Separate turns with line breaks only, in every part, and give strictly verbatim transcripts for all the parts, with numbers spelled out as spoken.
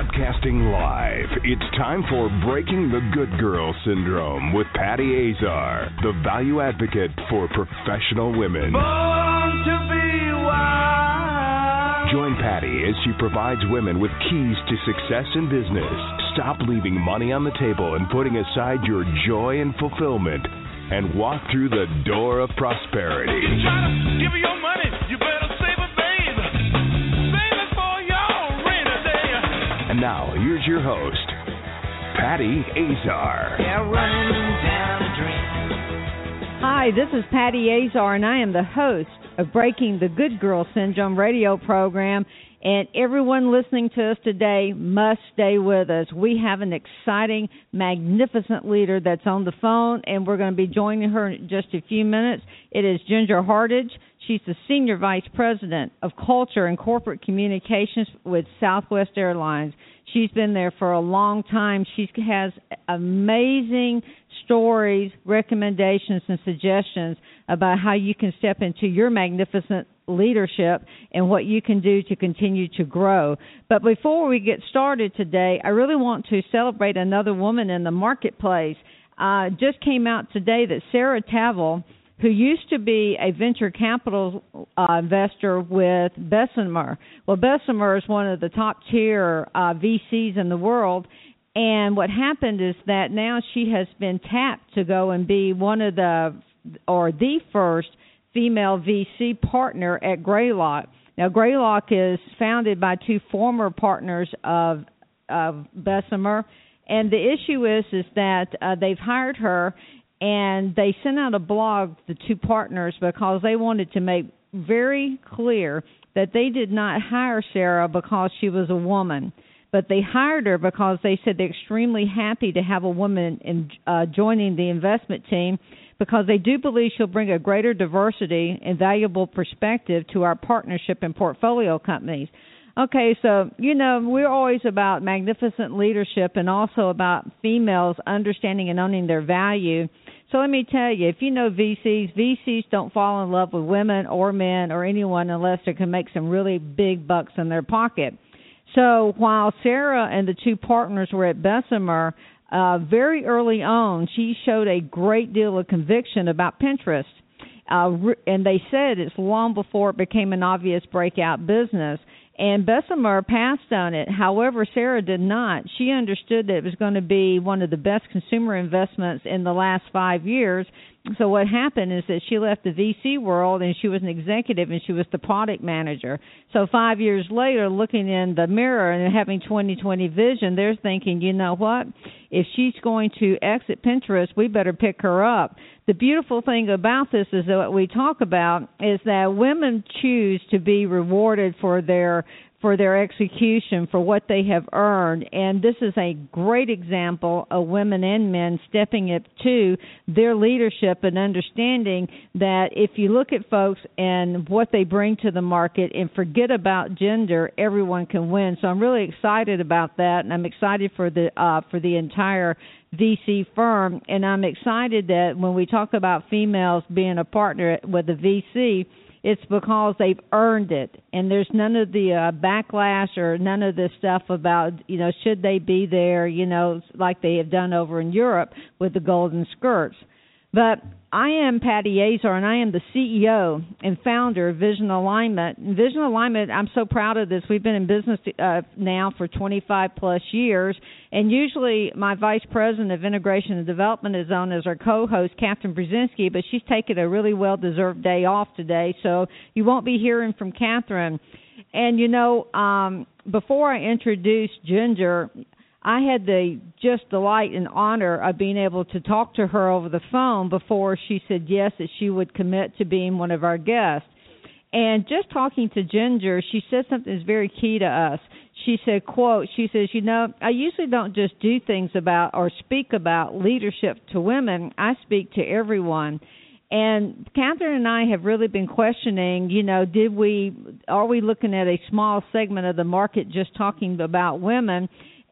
Broadcasting live, it's time for Breaking the Good Girl Syndrome with Patty Azar, the value advocate for professional women.
Born to be wild.
Join Patty as she provides women with keys to success in business. Stop leaving money on the table and putting aside your joy and fulfillment, and walk through the door of prosperity.
You try to give her your money, you better save it, babe. Save it for your rainy day.
And now, here's your host, Patty Azar.
Yeah, running down a dream.
Hi, this is Patty Azar, and I am the host of Breaking the Good Girl Syndrome radio program. And everyone listening to us today must stay with us. We have an exciting, magnificent leader that's on the phone, and we're going to be joining her in just a few minutes. It is Ginger Hardage. She's the Senior Vice President of Culture and Corporate Communications with Southwest Airlines. She's been there for a long time. She has amazing stories, recommendations, and suggestions about how you can step into your magnificent leadership and what you can do to continue to grow. But before we get started today, I really want to celebrate another woman in the marketplace. Uh, just came out today that Sarah Tavel, who used to be a venture capital uh, investor with Bessemer. Well, Bessemer is one of the top tier uh, V Cs in the world. And what happened is that now she has been tapped to go and be one of the, or the first female V C partner at Greylock. Now, Greylock is founded by two former partners of, of Bessemer. And the issue is, is that uh, they've hired her, and they sent out a blog, the two partners, because they wanted to make very clear that they did not hire Sarah because she was a woman, but they hired her because they said they're extremely happy to have a woman in, uh, joining the investment team, because they do believe she'll bring a greater diversity and valuable perspective to our partnership and portfolio companies. Okay, so, you know, we're always about magnificent leadership and also about females understanding and owning their value. So let me tell you, if you know V Cs, V Cs don't fall in love with women or men or anyone unless they can make some really big bucks in their pocket. So while Sarah and the two partners were at Bessemer, uh, very early on, she showed a great deal of conviction about Pinterest. Uh, and they said it's long before it became an obvious breakout business. And Bessemer passed on it. However, Sarah did not. She understood that it was going to be one of the best consumer investments in the last five years. So what happened is that she left the V C world, and she was an executive, and she was the product manager. So five years later, looking in the mirror and having twenty twenty vision, they're thinking, you know what? If she's going to exit Pinterest, we better pick her up. The beautiful thing about this is that what we talk about is that women choose to be rewarded for their for their execution, for what they have earned. And this is a great example of women and men stepping up to their leadership and understanding that if you look at folks and what they bring to the market and forget about gender, everyone can win. So I'm really excited about that, and I'm excited for the uh, for the entire V C firm. And I'm excited that when we talk about females being a partner with a V C, it's because they've earned it, and there's none of the uh, backlash or none of the stuff about, you know, should they be there, you know, like they have done over in Europe with the golden skirts. But I am Patty Azar, and I am the C E O and founder of Vision Alignment. And Vision Alignment, I'm so proud of this. We've been in business uh, now for twenty-five plus years, and usually my vice president of integration and development is on as our co-host, Catherine Brzezinski, but she's taken a really well-deserved day off today, so you won't be hearing from Catherine. And, you know, um, before I introduce Ginger, I had the just delight and honor of being able to talk to her over the phone before she said yes, that she would commit to being one of our guests. And just talking to Ginger, she said something that's very key to us. She said, quote, she says, you know, I usually don't just do things about or speak about leadership to women. I speak to everyone. And Catherine and I have really been questioning, you know, did we, are we looking at a small segment of the market just talking about women?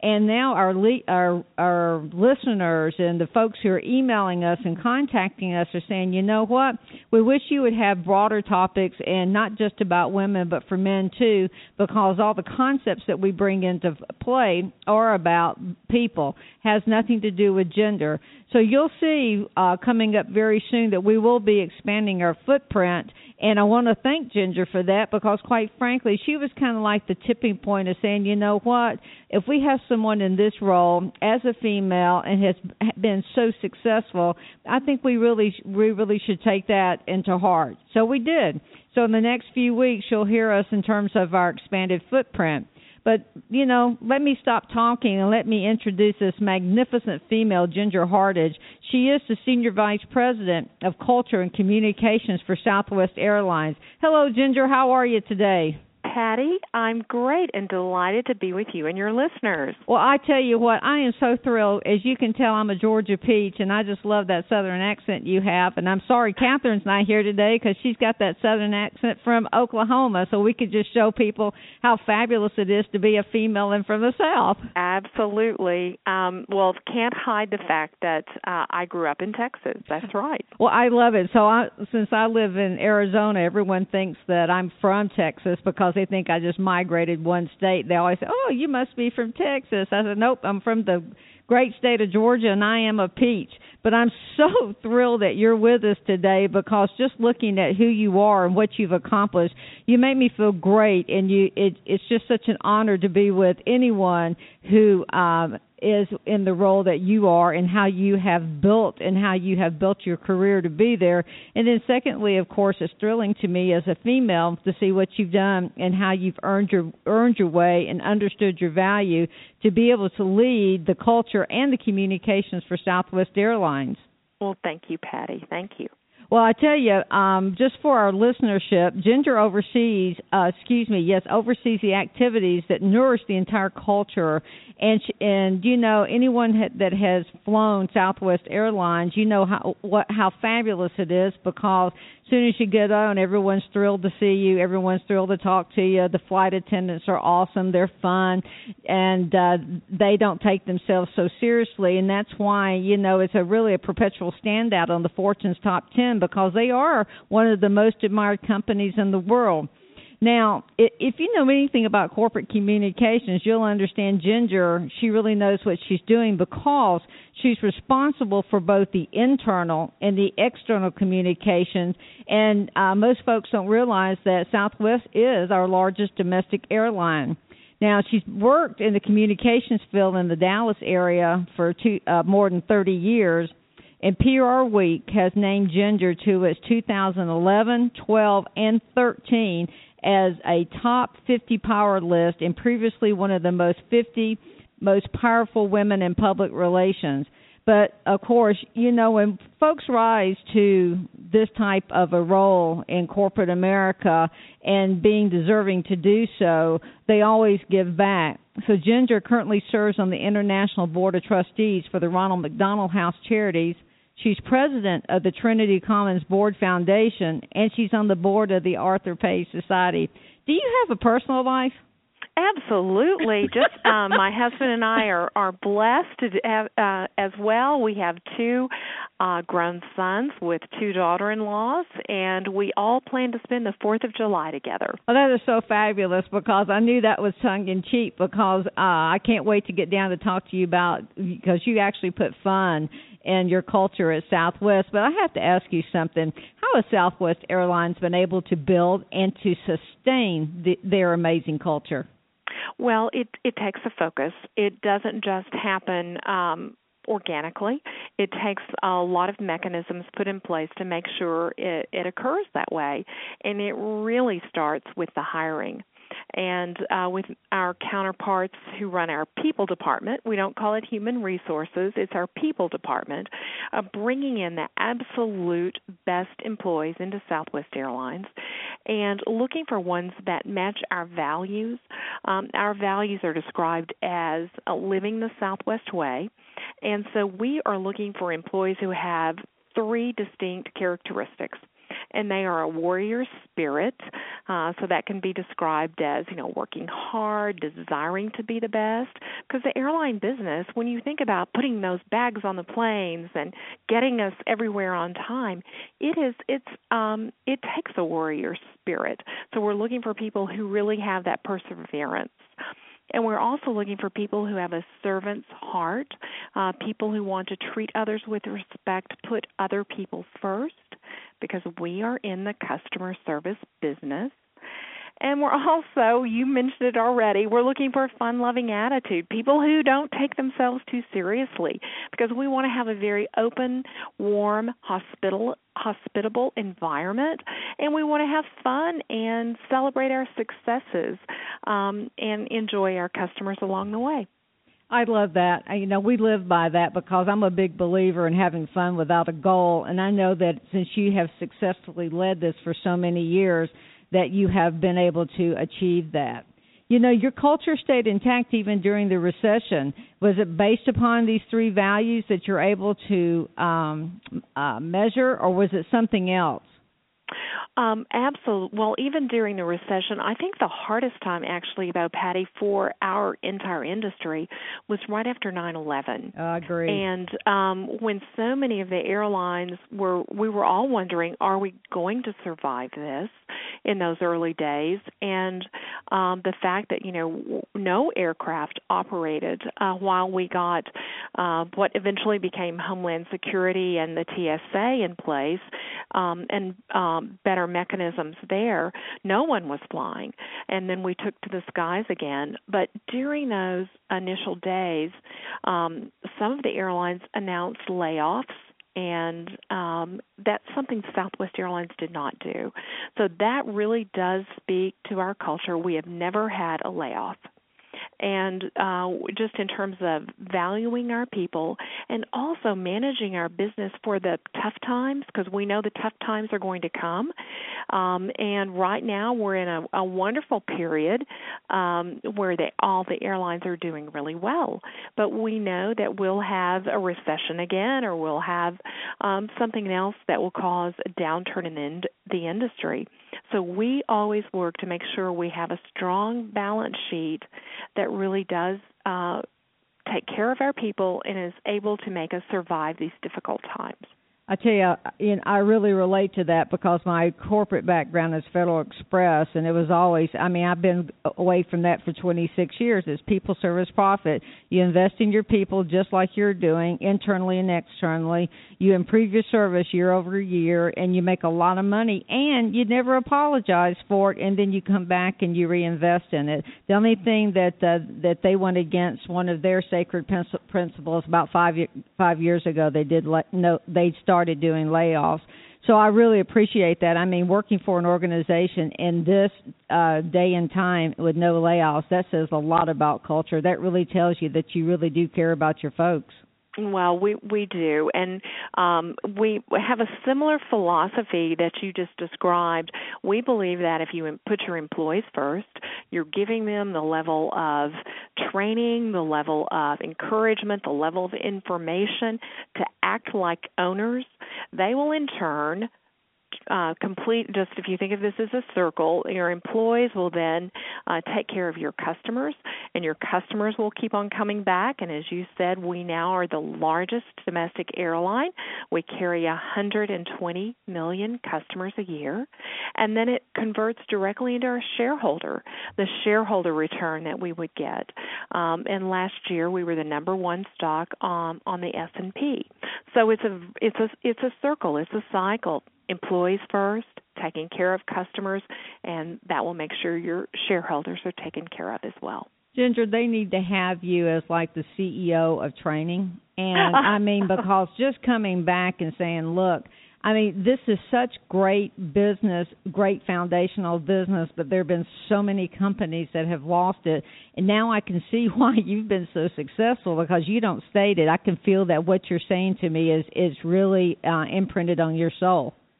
And now our le- our our listeners and the folks who are emailing us and contacting us are saying, you know what, we wish you would have broader topics and not just about women, but for men too, because all the concepts that we bring into play are about people, has nothing to do with gender. So you'll see uh, coming up very soon that we will be expanding our footprint, and I want to thank Ginger for that, because quite frankly, she was kind of like the tipping point of saying, you know what, if we have someone in this role as a female and has been so successful, I think we really we really should take that into heart. So we did. So in the next few weeks, you'll hear us in terms of our expanded footprint. But, you know, let me stop talking and let me introduce this magnificent female, Ginger Hardage. She is the Senior Vice President of Culture and Communications for Southwest Airlines. Hello, Ginger. How are you today?
Patty, I'm great and delighted to be with you and your listeners.
Well, I tell you what, I am so thrilled. As you can tell, I'm a Georgia peach, and I just love that Southern accent you have. And I'm sorry Catherine's not here today because she's got that Southern accent from Oklahoma, so we could just show people how fabulous it is to be a female and from the South.
Absolutely. Um, well, can't hide the fact that uh, I grew up in Texas. That's right.
Well, I love it. So I, since I live in Arizona, everyone thinks that I'm from Texas because they think I just migrated one state. They always say, oh, you must be from Texas. I said, nope, I'm from the great state of Georgia, and I am a peach. But I'm so thrilled that you're with us today, because just looking at who you are and what you've accomplished, you make me feel great, and you it, it's just such an honor to be with anyone who um, is in the role that you are, and how you have built and how you have built your career to be there. And then secondly, of course, it's thrilling to me as a female to see what you've done and how you've earned your earned your way and understood your value to be able to lead the culture and the communications for Southwest Airlines.
Well, thank you, Patty. Thank you.
Well, I tell you, um, just for our listenership, Ginger oversees, uh, excuse me, yes, oversees the activities that nourish the entire culture. And, and you know, anyone ha- that has flown Southwest Airlines, you know how what how fabulous it is, because as soon as you get on, everyone's thrilled to see you. Everyone's thrilled to talk to you. The flight attendants are awesome. They're fun, and uh, they don't take themselves so seriously. And that's why, you know, it's a really a perpetual standout on the Fortune's top ten, because they are one of the most admired companies in the world. Now, if you know anything about corporate communications, you'll understand Ginger. She really knows what she's doing, because she's responsible for both the internal and the external communications. And uh, most folks don't realize that Southwest is our largest domestic airline. Now, she's worked in the communications field in the Dallas area for two, uh, more than thirty years. And P R Week has named Ginger to its two thousand eleven, twelve, and thirteen as a top fifty power list, and previously one of the most fifty most powerful women in public relations. But, of course, you know, when folks rise to this type of a role in corporate America and being deserving to do so, they always give back. So Ginger currently serves on the International Board of Trustees for the Ronald McDonald House Charities. She's president of the Trinity Commons Board Foundation, and she's on the board of the Arthur Page Society. Do you have a personal life?
Absolutely. Just um, my husband and I are, are blessed to have, uh, as well. We have two uh, grown sons with two daughter-in-laws, and we all plan to spend the fourth of July together.
Oh, that is so fabulous, because I knew that was tongue-in-cheek, because uh, I can't wait to get down to talk to you about, because you actually put fun in your culture at Southwest. But I have to ask you something. How has Southwest Airlines been able to build and to sustain the, their amazing culture?
Well, it, it takes a focus. It doesn't just happen um, organically. It takes a lot of mechanisms put in place to make sure it, it occurs that way. And it really starts with the hiring. And uh, with our counterparts who run our people department, we don't call it human resources, it's our people department, uh, bringing in the absolute best employees into Southwest Airlines and looking for ones that match our values. Um, our values are described as uh, living the Southwest way, and so we are looking for employees who have three distinct characteristics. and they are a warrior spirit. Uh, so that can be described as, you know, working hard, desiring to be the best. Because the airline business, when you think about putting those bags on the planes and getting us everywhere on time, it is it's um, it takes a warrior spirit. So we're looking for people who really have that perseverance. And we're also looking for people who have a servant's heart, uh, people who want to treat others with respect, put other people first, because we are in the customer service business. And we're also, you mentioned it already, we're looking for a fun-loving attitude, people who don't take themselves too seriously, because we want to have a very open, warm, hospitable, hospitable environment, and we want to have fun and celebrate our successes um, and enjoy our customers along the way.
I love that. You know, we live by that because I'm a big believer in having fun without a goal, and I know that since you have successfully led this for so many years, that you have been able to achieve that. You know, your culture stayed intact even during the recession. Was it based upon these three values that you're able to um, uh, measure, or was it something else?
Um, absolutely. Well, even during the recession, I think the hardest time actually, though, Patty, for our entire industry was right after nine eleven.
I agree.
And um, when so many of the airlines were, we were all wondering, are we going to survive this in those early days? And um, the fact that, you know, no aircraft operated uh, while we got uh, what eventually became Homeland Security and the T S A in place, um, and um, better mechanisms there, no one was flying. And then we took to the skies again. But during those initial days, um, some of the airlines announced layoffs, and um, that's something Southwest Airlines did not do. So that really does speak to our culture. We have never had a layoff. And uh, just in terms of valuing our people and also managing our business for the tough times, because we know the tough times are going to come. Um, and right now we're in a, a wonderful period um, where they, all the airlines are doing really well. But we know that we'll have a recession again, or we'll have um, something else that will cause a downturn in the, ind- the industry. So we always work to make sure we have a strong balance sheet that really does uh, take care of our people and is able to make us survive these difficult times.
I tell you, you know, I really relate to that because my corporate background is Federal Express, and it was always, I mean, I've been away from that for twenty-six years. It's people, service, profit. You invest in your people just like you're doing, internally and externally. You improve your service year over year, and you make a lot of money, and you never apologize for it, and then you come back and you reinvest in it. The only thing that uh, that they went against, one of their sacred principles about five five years ago, they did let, no, they started doing layoffs. So I really appreciate that. I mean, working for an organization in this uh, day and time with no layoffs, that says a lot about culture. That really tells you that you really do care about your folks.
Well, we we do, and um, we have a similar philosophy that you just described. We believe that if you put your employees first, you're giving them the level of training, the level of encouragement, the level of information to act like owners. They will in turn Uh, complete, just if you think of this as a circle, your employees will then uh, take care of your customers, and your customers will keep on coming back. And as you said, we now are the largest domestic airline. We carry one hundred twenty million customers a year, and then it converts directly into our shareholder, the shareholder return that we would get. Um, and last year, we were the number one stock um, on the S and P. So it's a it's a it's a circle, it's a cycle. Employees first, taking care of customers, and that will make sure your shareholders are taken care of as well.
Ginger, they need to have you as like the C E O of training. And I mean, because just coming back and saying, look, I mean, this is such great business, great foundational business, but there have been so many companies that have lost it. And now I can see why you've been so successful, because you don't state it. I can feel that what you're saying to me is, is really uh, imprinted on your soul.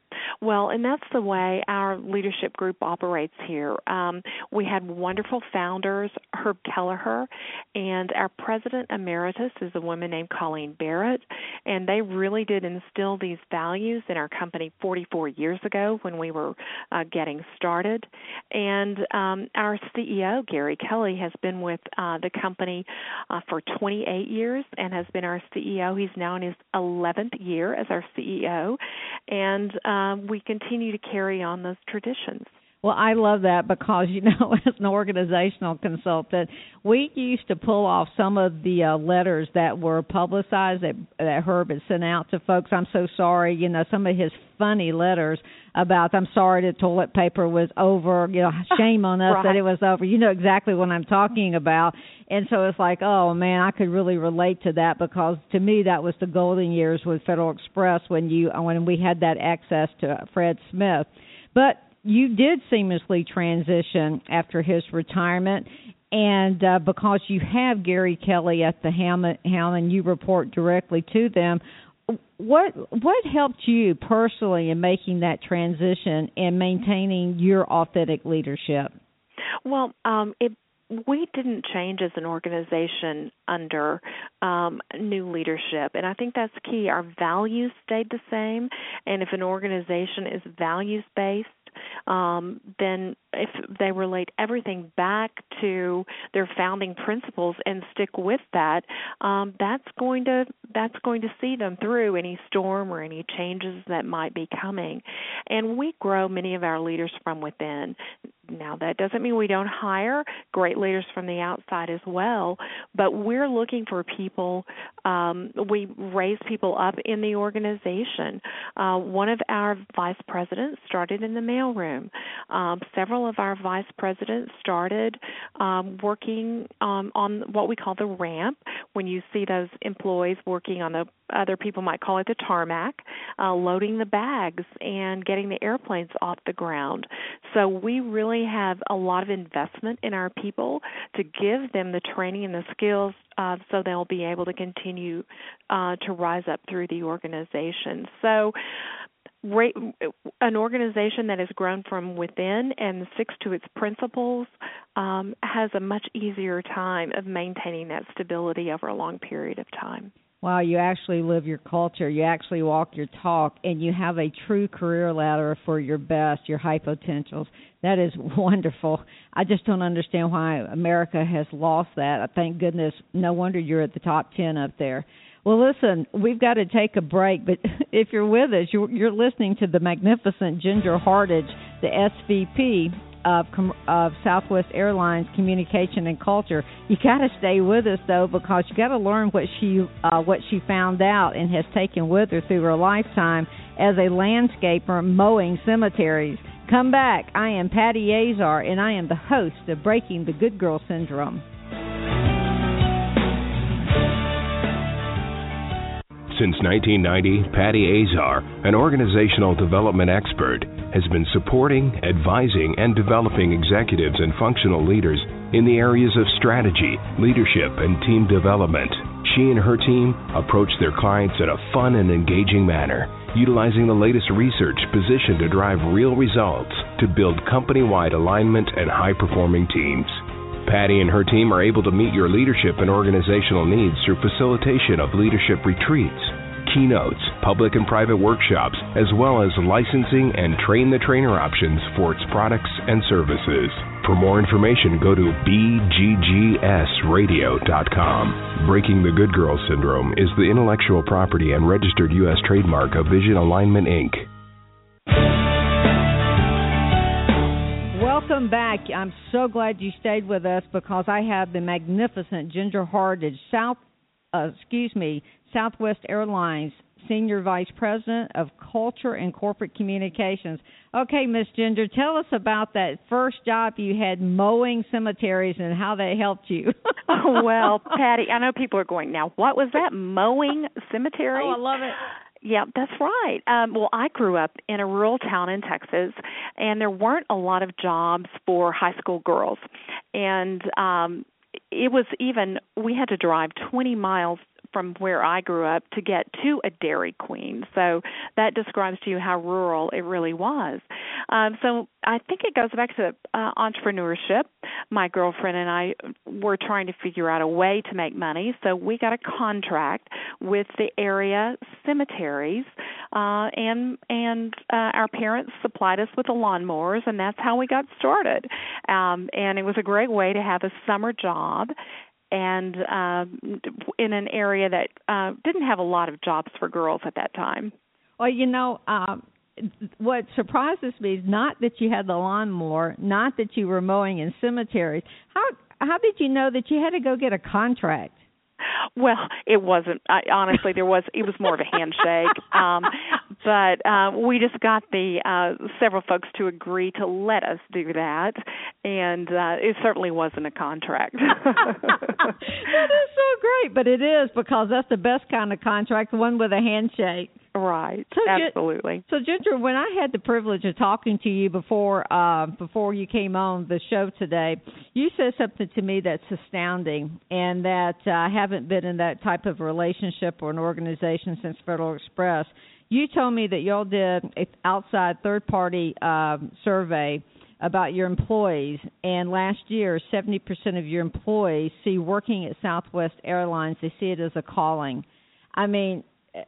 Well, and that's the way our leadership group operates here. Um, we had wonderful founders, Herb Kelleher, and our president emeritus is a woman named Colleen Barrett, and they really did instill these values in our company forty-four years ago when we were uh, getting started. And um, our C E O, Gary Kelly, has been with uh, the company uh, for twenty-eight years and has been our C E O. He's now in his eleventh year as our C E O, and um, we continue to carry on those traditions.
Well, I love that because, you know, as an organizational consultant, we used to pull off some of the uh, letters that were publicized that, that Herb had sent out to folks. I'm so sorry, you know, some of his funny letters about, I'm sorry the toilet paper was over, you know, shame on us
right.
that it was over. You know exactly what I'm talking about. And so it's like, oh, man, I could really relate to that because to me that was the golden years with Federal Express when you when we had that access to Fred Smith. But you did seamlessly transition after his retirement, and uh, because you have Gary Kelly at the helm, helm and you report directly to them, what what helped you personally in making that transition and maintaining your authentic leadership?
Well, um, it we didn't change as an organization under um, new leadership, and I think that's key. Our values stayed the same, and if an organization is values-based, um, then if they relate everything back to their founding principles and stick with that, um, that's going to that's going to see them through any storm or any changes that might be coming. And we grow many of our leaders from within. Now, that doesn't mean we don't hire great leaders from the outside as well, but we're looking for people. Um, we raise people up in the organization. Uh, one of our vice presidents started in the mailroom. Um, several of our vice presidents started um, working um, on what we call the ramp. When you see those employees working on the, other people might call it the tarmac, uh, loading the bags and getting the airplanes off the ground. So we really have a lot of investment in our people to give them the training and the skills uh, so they'll be able to continue uh, to rise up through the organization. So an organization that has grown from within and sticks to its principles um, has a much easier time of maintaining that stability over a long period of time.
Wow, you actually live your culture, you actually walk your talk, and you have a true career ladder for your best, your high potentials. That is wonderful. I just don't understand why America has lost that. Thank goodness. No wonder you're at the top ten up there. Well, listen, we've got to take a break, but if you're with us, you're, you're listening to the magnificent Ginger Hardage, the S V P of, of Southwest Airlines Communication and Culture. You got to stay with us, though, because you got to learn what she uh, what she found out and has taken with her through her lifetime as a landscaper mowing cemeteries. Come back. I am Patty Azar, and I am the host of Breaking the Good Girl Syndrome.
Since nineteen ninety, Patty Azar, an organizational development expert, has been supporting, advising, and developing executives and functional leaders in the areas of strategy, leadership, and team development. She and her team approach their clients in a fun and engaging manner, utilizing the latest research positioned to drive real results to build company-wide alignment and high-performing teams. Patty and her team are able to meet your leadership and organizational needs through facilitation of leadership retreats, keynotes, public and private workshops, as well as licensing and train-the-trainer options for its products and services. For more information, go to b g g s radio dot com. Breaking the Good Girl Syndrome is the intellectual property and registered U S trademark of Vision Alignment, Incorporated.
Welcome back. I'm so glad you stayed with us because I have the magnificent Ginger Hardage, South, uh, excuse me, Southwest Airlines Senior Vice President of Culture and Corporate Communications. Okay, Miss Ginger, tell us about that first job you had mowing cemeteries and how they helped you.
Oh, well, Patty, I know people are going, now, what was that, mowing cemeteries?
Oh, I love it.
Yeah, that's right. Um, well, I grew up in a rural town in Texas, and there weren't a lot of jobs for high school girls. And um, it was even, we had to drive twenty miles from where I grew up to get to a Dairy Queen. So that describes to you how rural it really was. Um, so I think it goes back to uh, entrepreneurship. My girlfriend and I were trying to figure out a way to make money, so we got a contract with the area cemeteries, uh, and and uh, our parents supplied us with the lawnmowers, and that's how we got started. Um, and it was a great way to have a summer job, and uh, in an area that uh, didn't have a lot of jobs for girls at that time.
Well, you know, um, what surprises me is not that you had the lawnmower, not that you were mowing in cemeteries. How how did you know that you had to go get a contract?
Well, it wasn't. I, honestly, there was. It was more of a handshake. Um, but uh, we just got the uh, several folks to agree to let us do that, and uh, it certainly wasn't a contract.
That is so great, but it is, because that's the best kind of contract, one with a handshake.
Right.
So,
absolutely.
So, Ginger, when I had the privilege of talking to you before uh, before you came on the show today, you said something to me that's astounding, and that uh, I haven't been in that type of relationship or an organization since Federal Express. You told me that y'all did an outside third-party uh, survey about your employees, and last year, seventy percent of your employees see working at Southwest Airlines, they see it as a calling. I mean,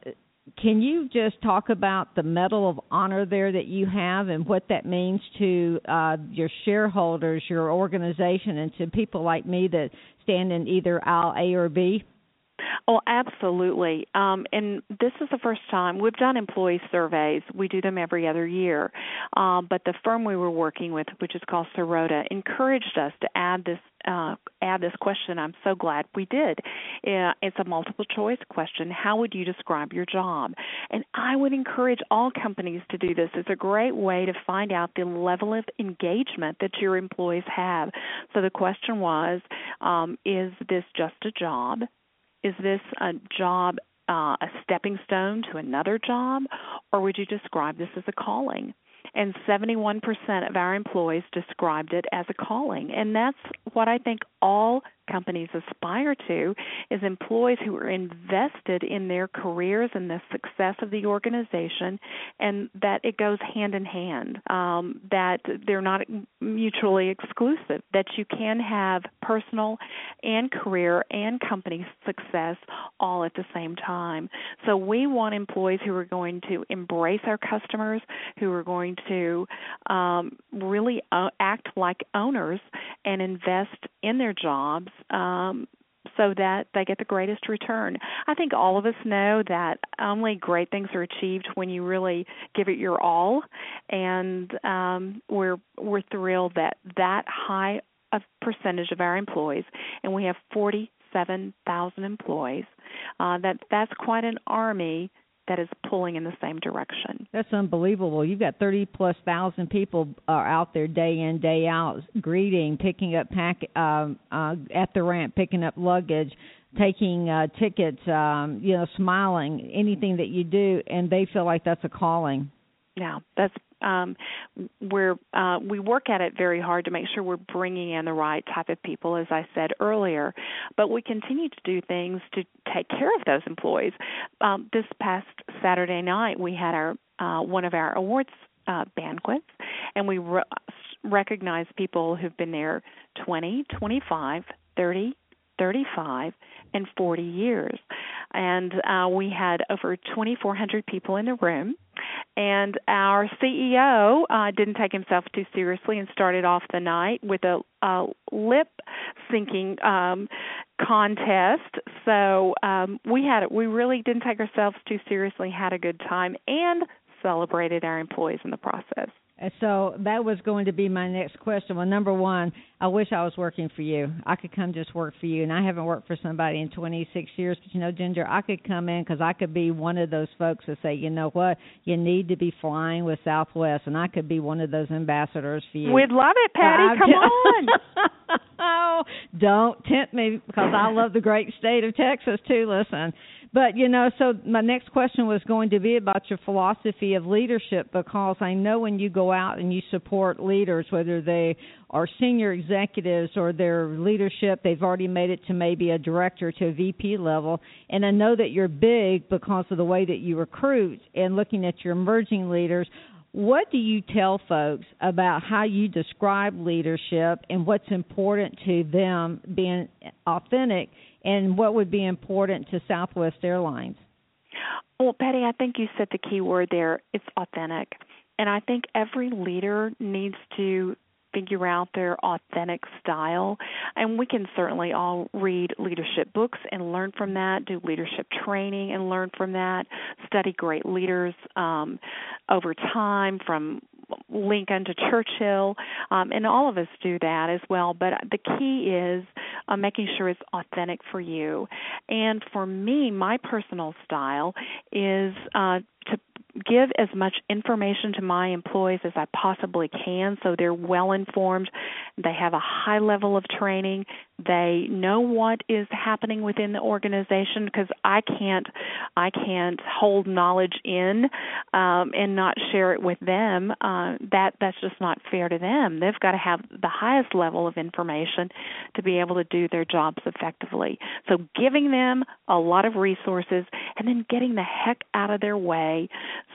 can you just talk about the Medal of Honor there that you have, and what that means to uh, your shareholders, your organization, and to people like me that stand in either aisle A or B?
Oh, absolutely. Um, and this is the first time we've done employee surveys. We do them every other year. Um, but the firm we were working with, which is called Sirota, encouraged us to add this uh, add this question. I'm so glad we did. Uh, it's a multiple choice question. How would you describe your job? And I would encourage all companies to do this. It's a great way to find out the level of engagement that your employees have. So the question was, um, is this just a job? Is this a job, uh, a stepping stone to another job, or would you describe this as a calling? And seventy-one percent of our employees described it as a calling. And that's what I think all companies aspire to, is employees who are invested in their careers and the success of the organization, and that it goes hand in hand, um, that they're not mutually exclusive, that you can have personal and career and company success all at the same time. So we want employees who are going to embrace our customers, who are going to um, really uh, act like owners and invest in their jobs, um, so that they get the greatest return. I think all of us know that only great things are achieved when you really give it your all, and um, we're we're thrilled that that high a percentage of our employees, and we have forty-seven thousand employees, uh, that that's quite an army that is pulling in the same direction.
That's unbelievable. You've got thirty plus thousand people are out there day in, day out, greeting, picking up pack um, uh, at the ramp, picking up luggage, taking uh, tickets, um, you know, smiling, anything that you do, and they feel like that's a calling.
Yeah, that's um, we're uh, we work at it very hard to make sure we're bringing in the right type of people, as I said earlier. But we continue to do things to take care of those employees. Um, this past Saturday night, we had our uh, one of our awards uh, banquets, and we re- recognized people who've been there twenty, twenty-five, thirty, thirty-five, and forty years. And uh, we had over twenty-four hundred people in the room. And our C E O uh, didn't take himself too seriously and started off the night with a, a lip-syncing um, contest. So um, we had we really didn't take ourselves too seriously, had a good time, and celebrated our employees in the process.
So that was going to be my next question. Well, number one, I wish I was working for you. I could come just work for you, and I haven't worked for somebody in twenty-six years. But, you know, Ginger, I could come in because I could be one of those folks that say, you know what, you need to be flying with Southwest, and I could be one of those ambassadors for you.
We'd love it, Patty. Uh, come on.
Oh, don't tempt me, because I love the great state of Texas, too. Listen. But, you know, so my next question was going to be about your philosophy of leadership, because I know when you go out and you support leaders, whether they are senior executives or their leadership, they've already made it to maybe a director to a V P level, and I know that you're big because of the way that you recruit and looking at your emerging leaders. What do you tell folks about how you describe leadership and what's important to them being authentic, and what would be important to Southwest Airlines?
Well, Patty, I think you said the key word there. It's authentic. And I think every leader needs to figure out their authentic style. And we can certainly all read leadership books and learn from that, do leadership training and learn from that, study great leaders um, over time from Lincoln to Churchill, um, and all of us do that as well. But the key is uh, making sure it's authentic for you. And for me, my personal style is uh, to give as much information to my employees as I possibly can so they're well informed, they have a high level of training, they know what is happening within the organization, because I can't I can't hold knowledge in um, and not share it with them. Uh, that that's just not fair to them. They've got to have the highest level of information to be able to do their jobs effectively. So giving them a lot of resources and then getting the heck out of their way,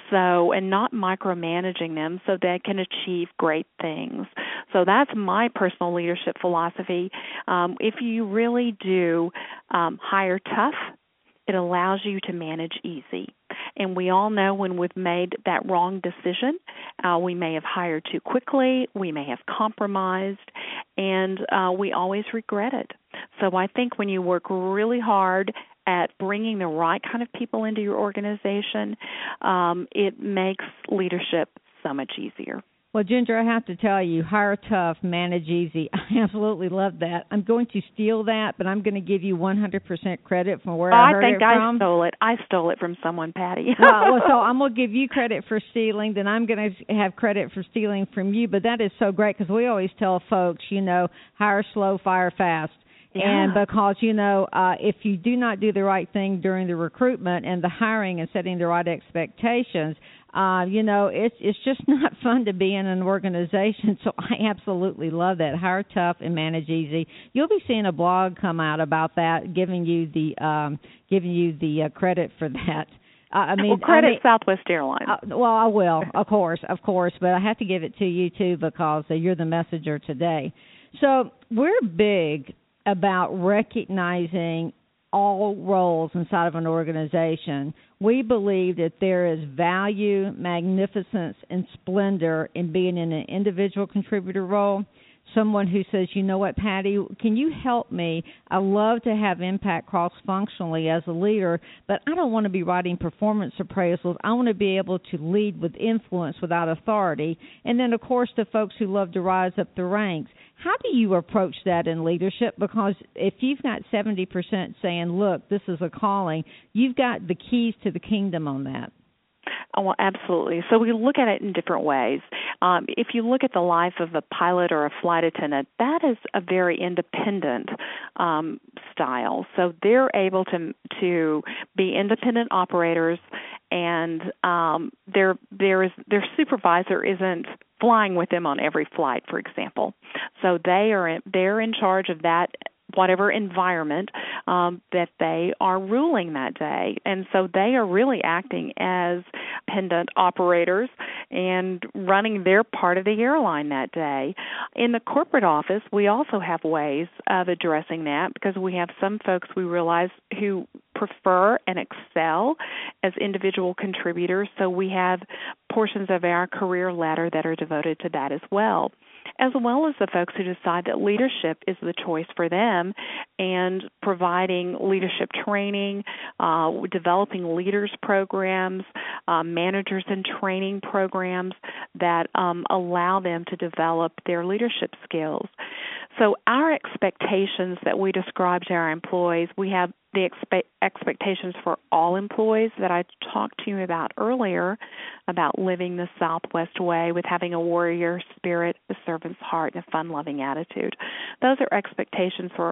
so and not micromanaging them so they can achieve great things. So that's my personal leadership philosophy. Um, if you really do um, hire tough, it allows you to manage easy. And we all know when we've made that wrong decision, uh, we may have hired too quickly, we may have compromised, and uh, we always regret it. So I think when you work really hard at bringing the right kind of people into your organization, um, it makes leadership so much easier.
Well, Ginger, I have to tell you, hire tough, manage easy. I absolutely love that. I'm going to steal that, but I'm going to give you one hundred percent credit from where
oh,
I heard
I think
it
I
from.
stole it. I stole it from someone, Patty.
well, well, so I'm going to give you credit for stealing, then I'm going to have credit for stealing from you. But that is so great, because we always tell folks, you know, hire slow, fire fast. Yeah. And because, you know, uh, if you do not do the right thing during the recruitment and the hiring and setting the right expectations, uh, you know, it's it's just not fun to be in an organization. So I absolutely love that. Hire tough and manage easy. You'll be seeing a blog come out about that, giving you the um, giving you the uh, credit for that. Uh, I mean,
well, credit
I mean,
Southwest Airlines.
Uh, well, I will, of course, of course, but I have to give it to you too, because uh, you're the messenger today. So we're big about recognizing all roles inside of an organization. We believe that there is value, magnificence, and splendor in being in an individual contributor role. Someone who says, you know what, Patty, can you help me? I love to have impact cross-functionally as a leader, but I don't want to be writing performance appraisals. I want to be able to lead with influence without authority. And then, of course, the folks who love to rise up the ranks. How do you approach that in leadership? Because if you've got seventy percent saying, look, this is a calling, you've got the keys to the kingdom on that.
Oh, well, absolutely. So we look at it in different ways. Um, if you look at the life of a pilot or a flight attendant, that is a very independent um, style. So they're able to to be independent operators, and um, their there is their supervisor isn't flying with them on every flight, for example. So they are in, they're in charge of that, whatever environment um, that they are ruling that day. And so they are really acting as independent operators and running their part of the airline that day. In the corporate office, we also have ways of addressing that, because we have some folks we realize who prefer and excel as individual contributors. So we have portions of our career ladder that are devoted to that as well, as well as the folks who decide that leadership is the choice for them, and providing leadership training, uh, developing leaders programs, uh, managers and training programs that um, allow them to develop their leadership skills. So our expectations that we describe to our employees, we have the expe- expectations for all employees that I talked to you about earlier, about living the Southwest way with having a warrior spirit, a servant's heart, and a fun-loving attitude. Those are expectations for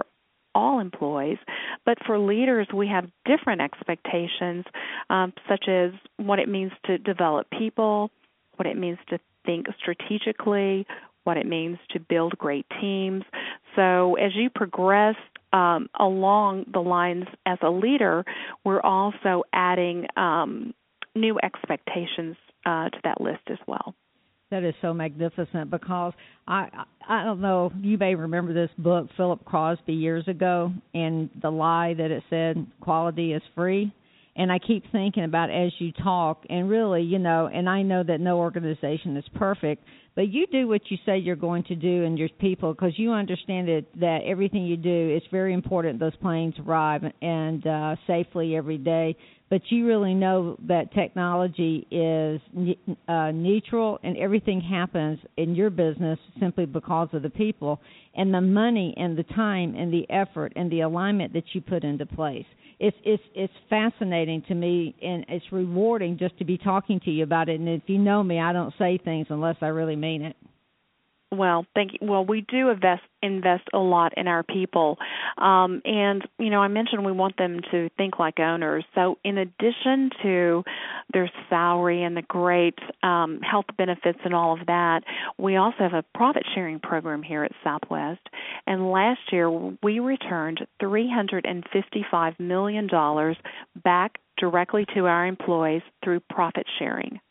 all employees. But for leaders, we have different expectations, um, such as what it means to develop people, what it means to think strategically, what it means to build great teams. So as you progress um, along the lines as a leader, we're also adding um, new expectations uh, to that list as well.
That is so magnificent, because I I don't know, you may remember this book, Philip Crosby, years ago, and the lie that it said quality is free. And I keep thinking about as you talk, and really, you know, and I know that no organization is perfect, but you do what you say you're going to do in your people, because you understand it, that everything you do, it's very important those planes arrive and uh, safely every day. But you really know that technology is uh, neutral, and everything happens in your business simply because of the people and the money and the time and the effort and the alignment that you put into place. It's it's it's fascinating to me, and it's rewarding just to be talking to you about it. And if you know me, I don't say things unless I really mean it.
Well, thank you. Well, we do invest invest a lot in our people, um, and you know, I mentioned we want them to think like owners. So, in addition to their salary and the great um, health benefits and all of that, we also have a profit sharing program here at Southwest. And last year, we returned three hundred fifty-five million dollars back directly to our employees through profit sharing.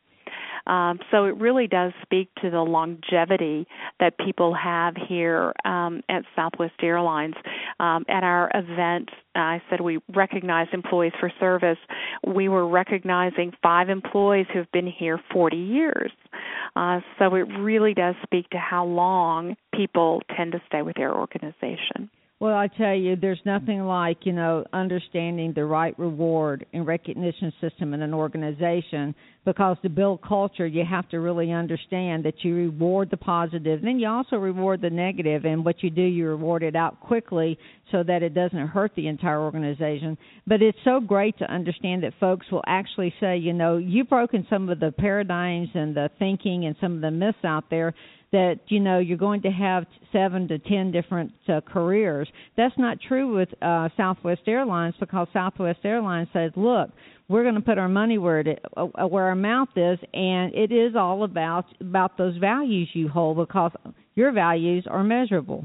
Um, so it really does speak to the longevity that people have here um, at Southwest Airlines. Um, at our event, uh, I said we recognize employees for service. We were recognizing five employees who have been here forty years. Uh, so it really does speak to how long people tend to stay with their organization.
Well, I tell you, there's nothing like, you know, understanding the right reward and recognition system in an organization, because to build culture, you have to really understand that you reward the positive, then you also reward the negative, and what you do, you reward it out quickly so that it doesn't hurt the entire organization. But it's so great to understand that folks will actually say, you know, you've broken some of the paradigms and the thinking and some of the myths out there, that, you know, you're going to have seven to ten different uh, careers. That's not true with uh, Southwest Airlines, because Southwest Airlines says, look, we're going to put our money where it, uh, where our mouth is, and it is all about about those values you hold, because your values are measurable.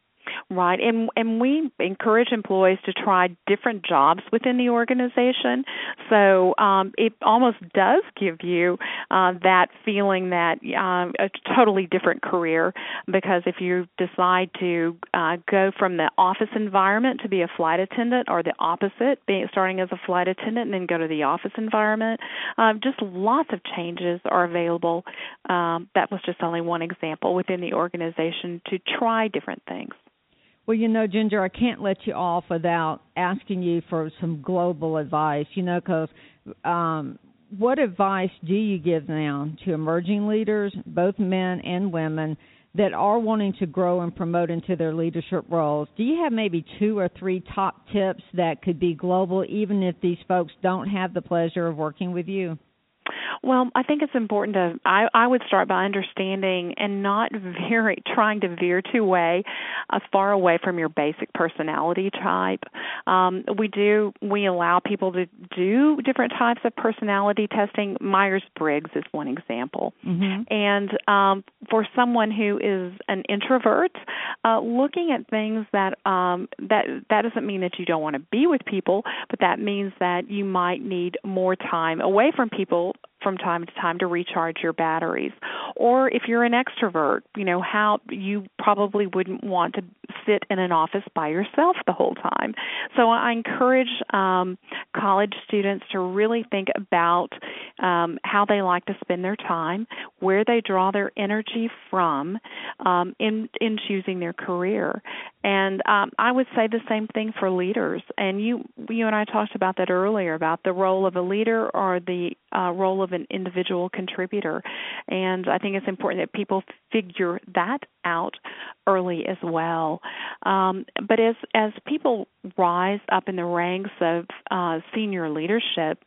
Right, and and we encourage employees to try different jobs within the organization. So um, it almost does give you uh, that feeling that um, a totally different career, because if you decide to uh, go from the office environment to be a flight attendant, or the opposite, being starting as a flight attendant and then go to the office environment, uh, just lots of changes are available. Um, that was just only one example within the organization to try different things.
Well, you know, Ginger, I can't let you off without asking you for some global advice, you know, because um, what advice do you give now to emerging leaders, both men and women, that are wanting to grow and promote into their leadership roles? Do you have maybe two or three top tips that could be global, even if these folks don't have the pleasure of working with you?
Well, I think it's important to, I, I would start by understanding and not very trying to veer too way, uh, far away from your basic personality type. Um, we do, we allow people to do different types of personality testing. Myers-Briggs is one example. Mm-hmm. And um, for someone who is an introvert, uh, looking at things that, um, that, that doesn't mean that you don't want to be with people, but that means that you might need more time away from people from time to time to recharge your batteries. Or if you're an extrovert, you know, how you probably wouldn't want to sit in an office by yourself the whole time. So I encourage um, college students to really think about um, how they like to spend their time, where they draw their energy from um, in, in choosing their career. And um, I would say the same thing for leaders. And you, you and I talked about that earlier, about the role of a leader or the uh, role of an individual contributor. And I think it's important that people figure that out early as well. Um, but as as people rise up in the ranks of uh, senior leadership,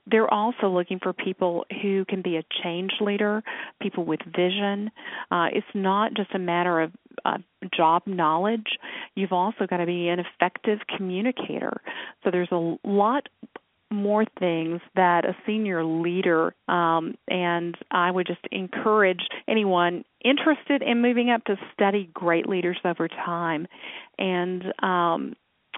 they're also looking for people who can be a change leader, people with vision. Uh, it's not just a matter of uh, job knowledge. You've also got to be an effective communicator. So there's a lot more things that a senior leader, um, and I would just encourage anyone interested in moving up to study great leaders over time. And um,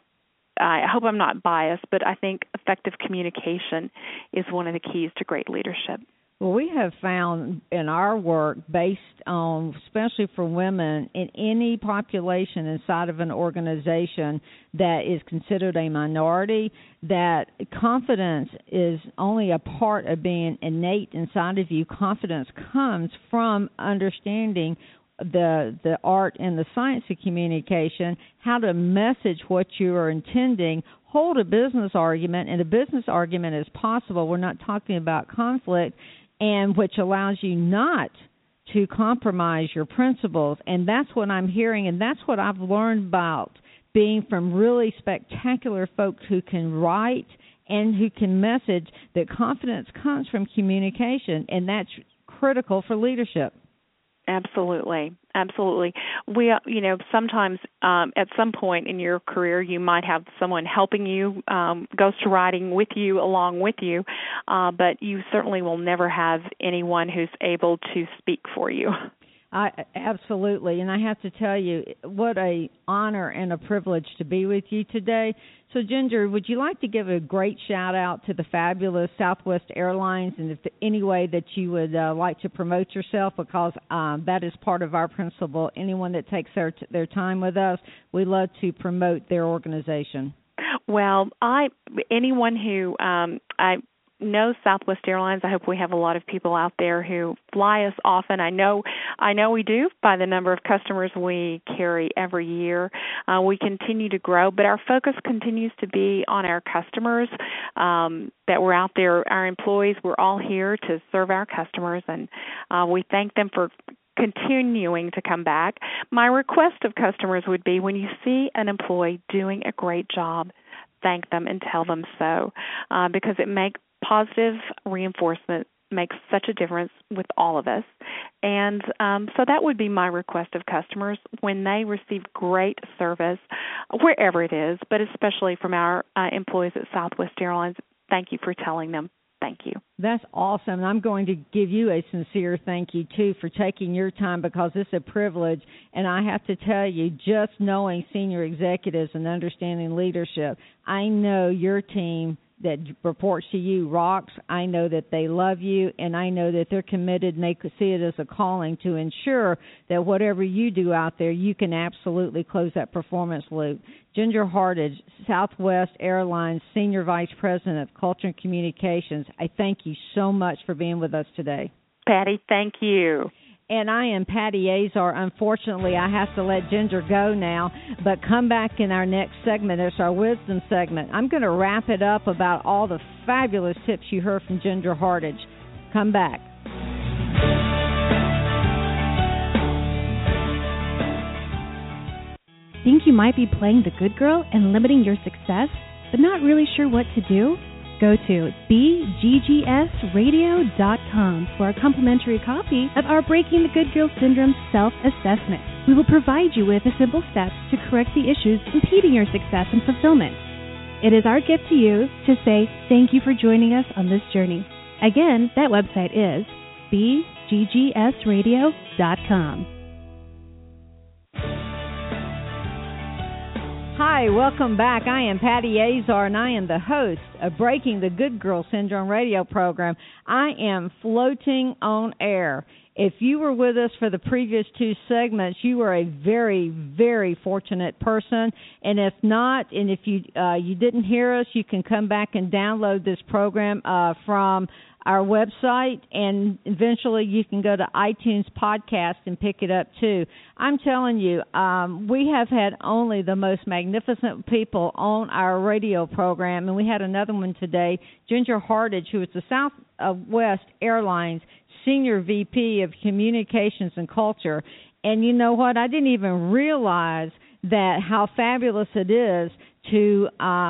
I hope I'm not biased, but I think effective communication is one of the keys to great leadership.
Well, we have found in our work, based on, especially for women, in any population inside of an organization that is considered a minority, that confidence is only a part of being innate inside of you. Confidence comes from understanding the the art and the science of communication, how to message what you are intending, hold a business argument, and a business argument is possible. We're not talking about conflict, and which allows you not to compromise your principles. And that's what I'm hearing, and that's what I've learned about being from really spectacular folks who can write and who can message, that confidence comes from communication, and that's critical for leadership.
Absolutely, absolutely. We, you know, sometimes um, at some point in your career, you might have someone helping you, um, ghostwriting with you, along with you, uh, but you certainly will never have anyone who's able to speak for you.
I, absolutely, and I have to tell you, what a honor and a privilege to be with you today. So, Ginger, would you like to give a great shout-out to the fabulous Southwest Airlines, and if any way that you would uh, like to promote yourself, because um, that is part of our principle. Anyone that takes their, their time with us, we love to promote their organization.
Well, I anyone who um, I know Southwest Airlines. I hope we have a lot of people out there who fly us often. I know, I know we do by the number of customers we carry every year. Uh, we continue to grow, but our focus continues to be on our customers. Um, that we're out there, our employees. We're all here to serve our customers, and uh, we thank them for continuing to come back. My request of customers would be, when you see an employee doing a great job, thank them and tell them so, uh, because it makes positive reinforcement makes such a difference with all of us. And um, so that would be my request of customers when they receive great service, wherever it is, but especially from our uh, employees at Southwest Airlines. Thank you for telling them. Thank you.
That's awesome. And I'm going to give you a sincere thank you, too, for taking your time, because it's a privilege. And I have to tell you, just knowing senior executives and understanding leadership, I know your team that reports to you rocks. I know that they love you, and I know that they're committed, and they see it as a calling to ensure that whatever you do out there, you can absolutely close that performance loop. Ginger Hardage, Southwest Airlines Senior Vice President of Culture and Communications, I thank you so much for being with us today.
Patty, thank you.
And I am Patty Azar. Unfortunately, I have to let Ginger go now, but come back in our next segment. It's our wisdom segment. I'm going to wrap it up about all the fabulous tips you heard from Ginger Hardage. Come back.
Think you might be playing the good girl and limiting your success, but not really sure what to do? Go to b g g s radio dot com for a complimentary copy of our Breaking the Good Girl Syndrome self-assessment. We will provide you with the simple steps to correct the issues impeding your success and fulfillment. It is our gift to you to say thank you for joining us on this journey. Again, that website is b g g s radio dot com.
Hi, welcome back. I am Patty Azar, and I am the host of Breaking the Good Girl Syndrome radio program. I am floating on air. If you were with us for the previous two segments, you are a very, very fortunate person. And if not, and if you uh, you didn't hear us, you can come back and download this program uh, from our website, and eventually you can go to iTunes podcast and pick it up too. I'm telling you, um, we have had only the most magnificent people on our radio program, and we had another one today, Ginger Hardage, who is the Southwest Airlines Senior V P of Communications and Culture. And you know what? I didn't even realize that how fabulous it is to um,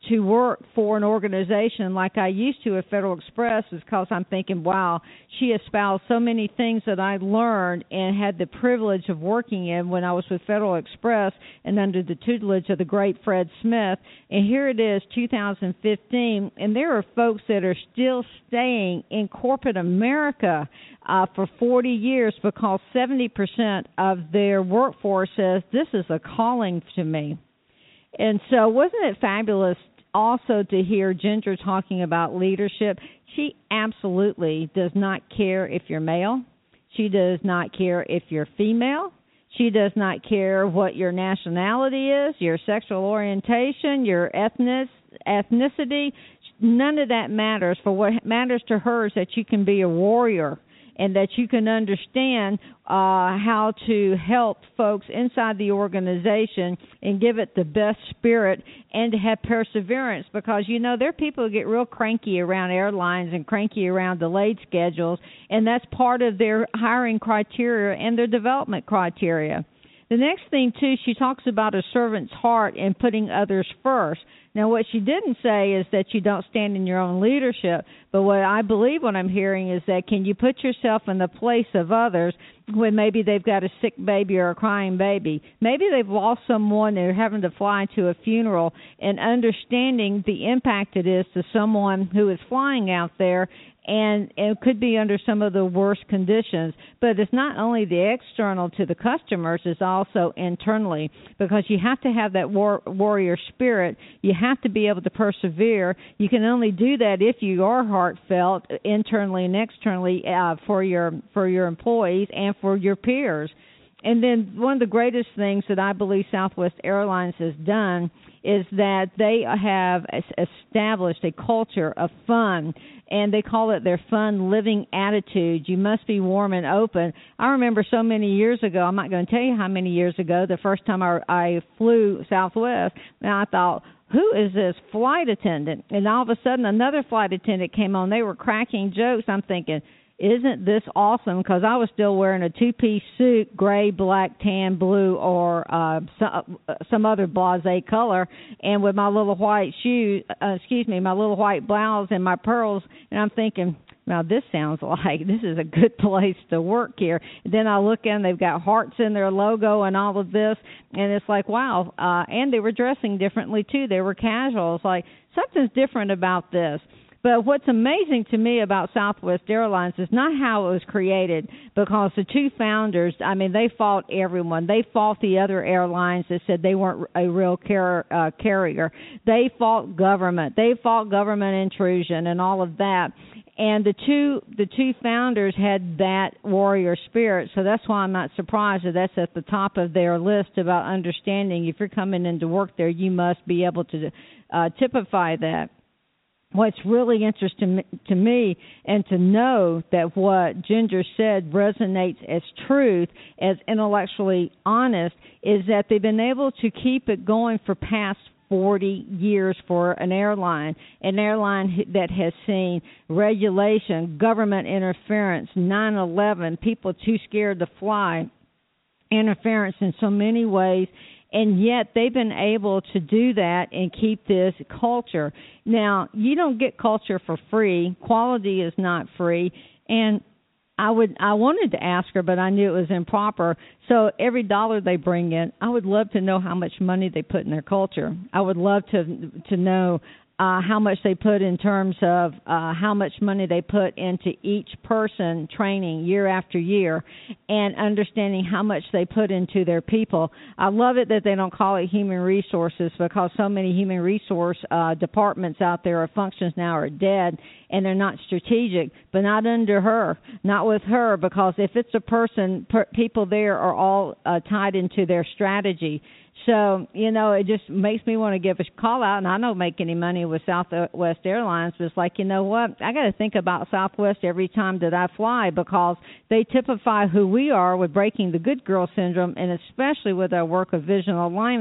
to work for an organization like I used to at Federal Express is because I'm thinking, wow, she espoused so many things that I learned and had the privilege of working in when I was with Federal Express and under the tutelage of the great Fred Smith. And here it is, two thousand fifteen, and there are folks that are still staying in corporate America uh, for forty years because seventy percent of their workforce says this is a calling to me. And so wasn't it fabulous also to hear Ginger talking about leadership? She absolutely does not care if you're male. She does not care if you're female. She does not care what your nationality is, your sexual orientation, your ethnic, ethnicity. None of that matters. For what matters to her is that you can be a warrior and that you can understand uh, how to help folks inside the organization and give it the best spirit and to have perseverance, because, you know, there are people who get real cranky around airlines and cranky around delayed schedules, and that's part of their hiring criteria and their development criteria. The next thing, too, she talks about a servant's heart and putting others first. Now, what she didn't say is that you don't stand in your own leadership, but what I believe what I'm hearing is that can you put yourself in the place of others when maybe they've got a sick baby or a crying baby. Maybe they've lost someone, they're having to fly to a funeral, and understanding the impact it is to someone who is flying out there, and it could be under some of the worst conditions. But it's not only the external to the customers, it's also internally, because you have to have that war, warrior spirit. You have to be able to persevere. You can only do that if you are heartfelt internally and externally uh, for your for your employees and for your peers. And then one of the greatest things that I believe Southwest Airlines has done is that they have established a culture of fun, and they call it their fun living attitude. You must be warm and open. I remember so many years ago, I'm not going to tell you how many years ago, the first time I, I flew Southwest, and I thought, who is this flight attendant? And all of a sudden, another flight attendant came on. They were cracking jokes. I'm thinking, isn't this awesome? Because I was still wearing a two-piece suit, gray, black, tan, blue, or uh, some, some other blasé color, and with my little white shoes, uh, excuse me, my little white blouse and my pearls, and I'm thinking, now this sounds like this is a good place to work here. And then I look in, they've got hearts in their logo and all of this, and it's like, wow. Uh, and they were dressing differently, too. They were casual. It's like, something's different about this. But what's amazing to me about Southwest Airlines is not how it was created, because the two founders, I mean, they fought everyone. They fought the other airlines that said they weren't a real car, uh, carrier. They fought government. They fought government intrusion and all of that. And the two the two founders had that warrior spirit, so that's why I'm not surprised that that's at the top of their list about understanding if you're coming in to work there, you must be able to uh, typify that. What's really interesting to me, and to know that what Ginger said resonates as truth, as intellectually honest, is that they've been able to keep it going for past forty years for an airline, an airline that has seen regulation, government interference, nine eleven, people too scared to fly, interference in so many ways. And yet they've been able to do that and keep this culture. Now, you don't get culture for free. Quality is not free. And I would I wanted to ask her, but I knew it was improper. So every dollar they bring in, I would love to know how much money they put in their culture. I would love to to know Uh, how much they put in terms of uh, how much money they put into each person training year after year, and understanding how much they put into their people. I love it that they don't call it human resources, because so many human resource uh, departments out there or functions now are dead, and they're not strategic, but not under her, not with her, because if it's a person, per, people there are all uh, tied into their strategy. So, you know, it just makes me want to give a call out, and I don't make any money with Southwest Airlines, but it's like, you know what, I got to think about Southwest every time that I fly, because they typify who we are with breaking the good girl syndrome, and especially with our work of vision alignment,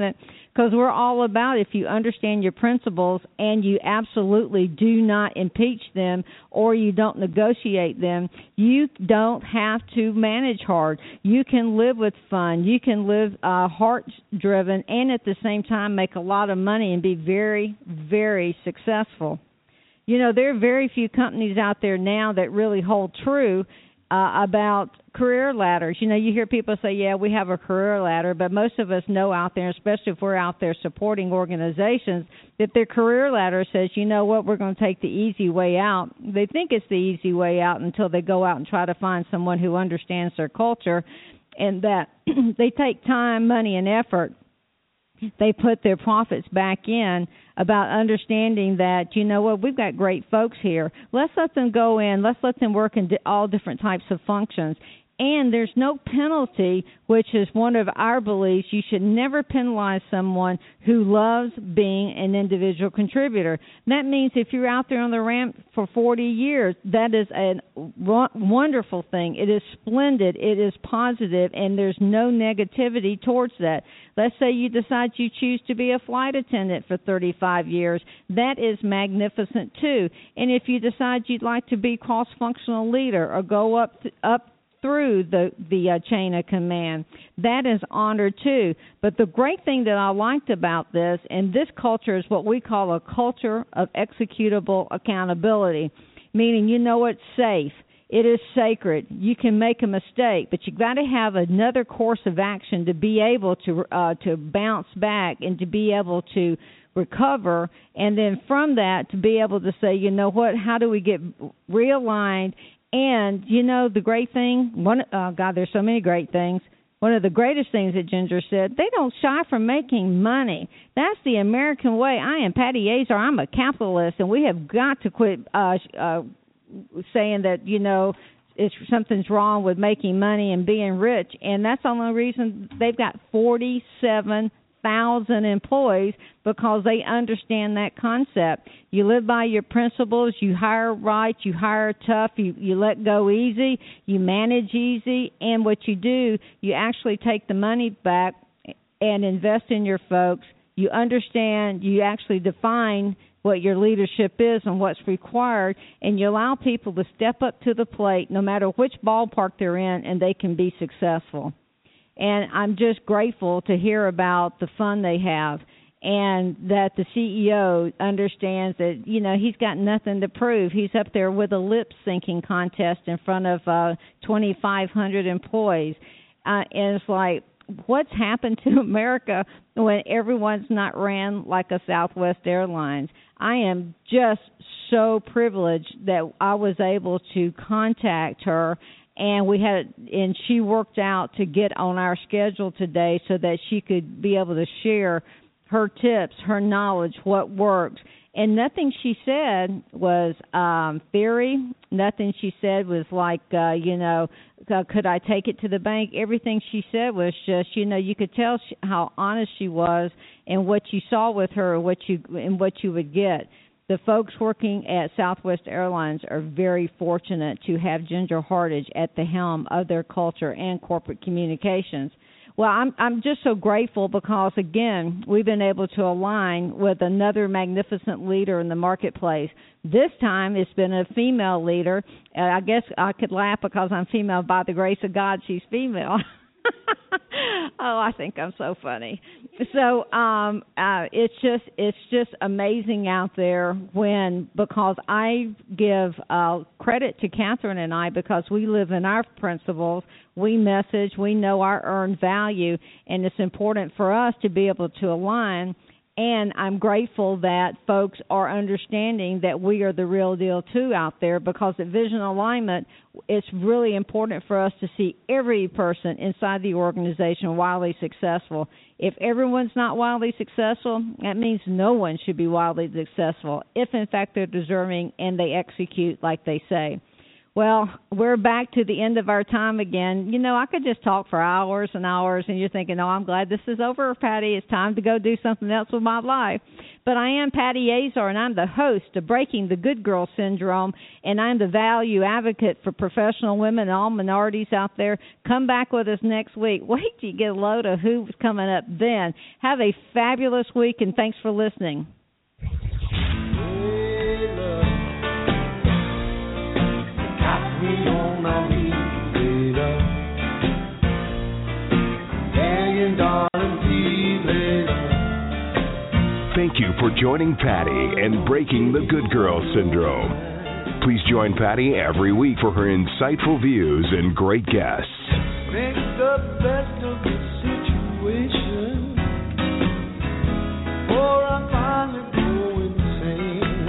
because we're all about if you understand your principles and you absolutely do not impeach them or you don't negotiate them, you don't have to manage hard. You can live with fun. You can live uh, heart-driven and at the same time make a lot of money and be very, very successful. You know, there are very few companies out there now that really hold true uh, about career ladders. You know, you hear people say, yeah, we have a career ladder, but most of us know out there, especially if we're out there supporting organizations, that their career ladder says, you know what, we're going to take the easy way out. They think it's the easy way out until they go out and try to find someone who understands their culture, and that they take time, money, and effort. They put their profits back in about understanding that, you know what, we've got great folks here. Let's let them go in. Let's let them work in all different types of functions. And there's no penalty, which is one of our beliefs. You should never penalize someone who loves being an individual contributor. That means if you're out there on the ramp for forty years, that is a wonderful thing. It is splendid. It is positive, and there's no negativity towards that. Let's say you decide you choose to be a flight attendant for thirty-five years. That is magnificent, too. And if you decide you'd like to be cross-functional leader or go up to, up through the, the uh, chain of command, that is honored too. But the great thing that I liked about this, and this culture is what we call a culture of executable accountability, meaning, you know, it's safe. It is sacred. You can make a mistake, but you've got to have another course of action to be able to uh, to bounce back and to be able to recover, and then from that to be able to say, you know what, how do we get realigned? And, you know, the great thing, one, oh, God, there's so many great things. One of the greatest things that Ginger said, they don't shy from making money. That's the American way. I am Patty Azar. I'm a capitalist, and we have got to quit uh, uh, saying that, you know, it's something's wrong with making money and being rich. And that's the only reason they've got forty-seven thousand employees, because they understand that concept. You live by your principles, you hire right, you hire tough, you, you let go easy, you manage easy, and what you do, you actually take the money back and invest in your folks. You understand, you actually define what your leadership is and what's required, and you allow people to step up to the plate no matter which ballpark they're in, and they can be successful. And I'm just grateful to hear about the fun they have, and that the C E O understands that, you know, he's got nothing to prove. He's up there with a lip-syncing contest in front of uh, twenty-five hundred employees. Uh, and it's like, what's happened to America when everyone's not ran like a Southwest Airlines? I am just so privileged that I was able to contact her. And we had, and she worked out to get on our schedule today so that she could be able to share her tips, her knowledge, what works. And nothing she said was um, theory. Nothing she said was like, uh, you know, uh, could I take it to the bank? Everything she said was just, you know, you could tell she, how honest she was and what you saw with her, what you and what you would get. The folks working at Southwest Airlines are very fortunate to have Ginger Hardage at the helm of their culture and corporate communications. Well, I'm I'm just so grateful because, again, we've been able to align with another magnificent leader in the marketplace. This time it's been a female leader. Uh, I guess I could laugh because I'm female. By the grace of God, she's female. Oh, I think I'm so funny. So um, uh, it's just it's just amazing out there when, because I give uh, credit to Catherine and I, because we live in our principles, we message, we know our earned value, and it's important for us to be able to align. And I'm grateful that folks are understanding that we are the real deal, too, out there, because at Vision Alignment, it's really important for us to see every person inside the organization wildly successful. If everyone's not wildly successful, that means no one should be wildly successful, if, in fact, they're deserving and they execute like they say. Well, we're back to the end of our time again. You know, I could just talk for hours and hours, and you're thinking, oh, I'm glad this is over, Patty. It's time to go do something else with my life. But I am Patty Azar, and I'm the host of Breaking the Good Girl Syndrome, and I'm the value advocate for professional women and all minorities out there. Come back with us next week. Wait till you get a load of who's coming up then. Have a fabulous week, and thanks for listening.
Thank you for joining Patty and Breaking the Good Girl Syndrome. Please join Patty every week for her insightful views and great guests.
Make the best of the situation, or I finally go insane.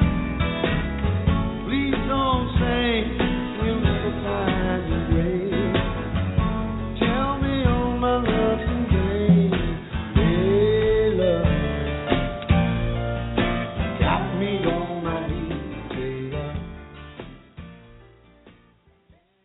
Please don't say you'll never find your grave. Tell me all my love's in vain. Hey, love, got me going.